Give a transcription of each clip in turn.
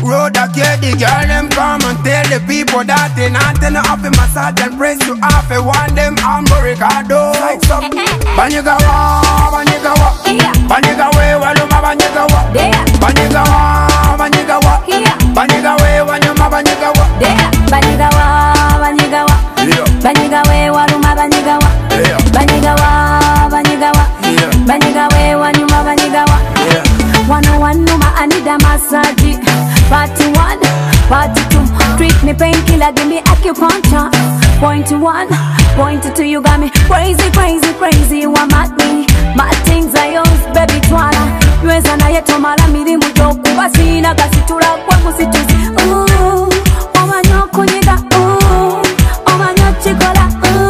Road a care, the girl them come and tell the people that they not turn up in massage and press you off. I want them Amber Ricardo. Like some Banyigawa, Banyigawa, Banyigawa, Waluma Banyigawa, Banyigawa, Banyigawa, Banyigawa, Wanyuma Banyigawa, Banyigawa, Banyigawa, Banyigawa, Waluma Banyigawa, Banyigawa, Banyigawa, Banyigawa, Wanyuma Banyigawa. 101 Numa, I need a massage. Party 1, party 2, treat me painkiller, give me acupuncture. Point 1, point 2, you got me crazy, crazy, crazy. You are mad me, mad things I use, baby twala. Yueza na yeto mala miri mujoku basina kasitura kwa musituzi. Omanyo kunyiga, omanyo chikola,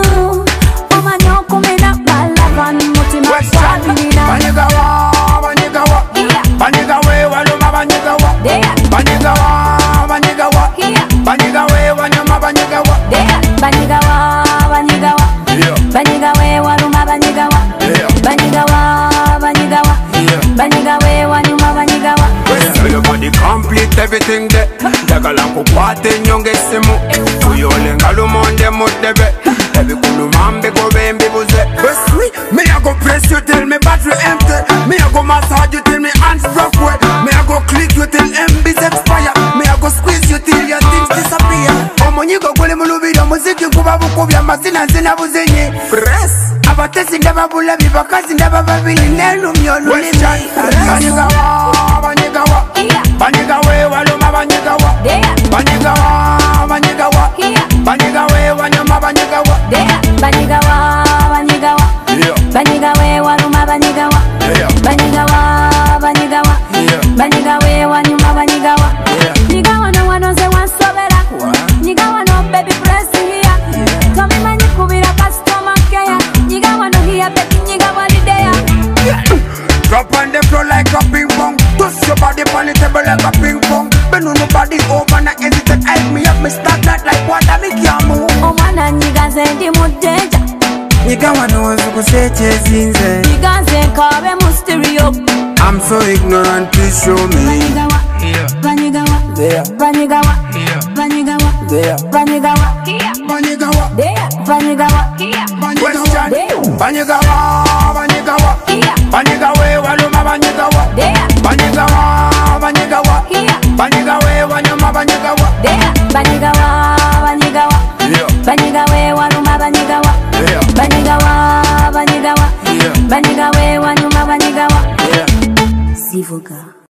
omanyo kumena balava ni mutima swabina. Banyigawa, Banyigawa, Banyigawa, Waluma Banyigawa, Banyigawa, Banyigawa, Banyigawa, Wanyuma Banyigawa, Banyigawa, Banyigawa, Banyigawa, Waluma Banyigawa, Banyigawa, Banyigawa, Banyigawa, Wanyuma Banyigawa. Your body complete everything there. Dagala kukwate nyonge simu Kuyole ngalumonde mudebe Ebi kulumambe go bembe buze Best we, me I go press you till me battery empty. Me I go massage you till me hands rough way. Me I go click you till MBs expire. Me I go squeeze you till your things disappear. Omonyigo gule mulubira muziki kuba bukubya mazina zina buzenye Press abatesi ndababula bibakazi ndabababili nelu myolu limi Banyigawa, Banyigawa, Banyigawa, Waluma Banyigawa, Banyigawa, Banyigawa, Banyigawa, Wanyuma Banyigawa, Banyigawa, Banyigawa, Banyigawa, Waluma Banyigawa, Banyigawa, Banyigawa, Banyigawa, Wanyuma Banyigawa. Nyigawa no wanoze wansobera, Nyigawa no baby press here. Tomi manyi kubira customer care, Nyigawa no here baby Nyigawa lidea. Drop on the floor like a ping pong. Toss your body on the table like a ping pong. Bend on nobody over, not hesitate. Hype me up, me start that like water, me can't move. Omwana nyigaze ndi mudeja, Nyigawa knows who say zinze. nyigaze kabe mu stereo. I'm so ignorant, please show me. Banyigawa, Banyigawa, There, Banyigawa, Banyigawa, there, Banyigawa, Banyigawa, Banyigawa, question. Banyigawa, Banyigawa, Banyigawa, Waluma Banyigawa, Banyigawa, Banyigawa, Banyigawa, Wanyuma Banyigawa, Banyigawa, Banyigawa, Banyigawa, Waluma Banyigawa, Banyigawa, Banyigawa, Banyigawa, Wanyuma Banyigawa. Sivuga.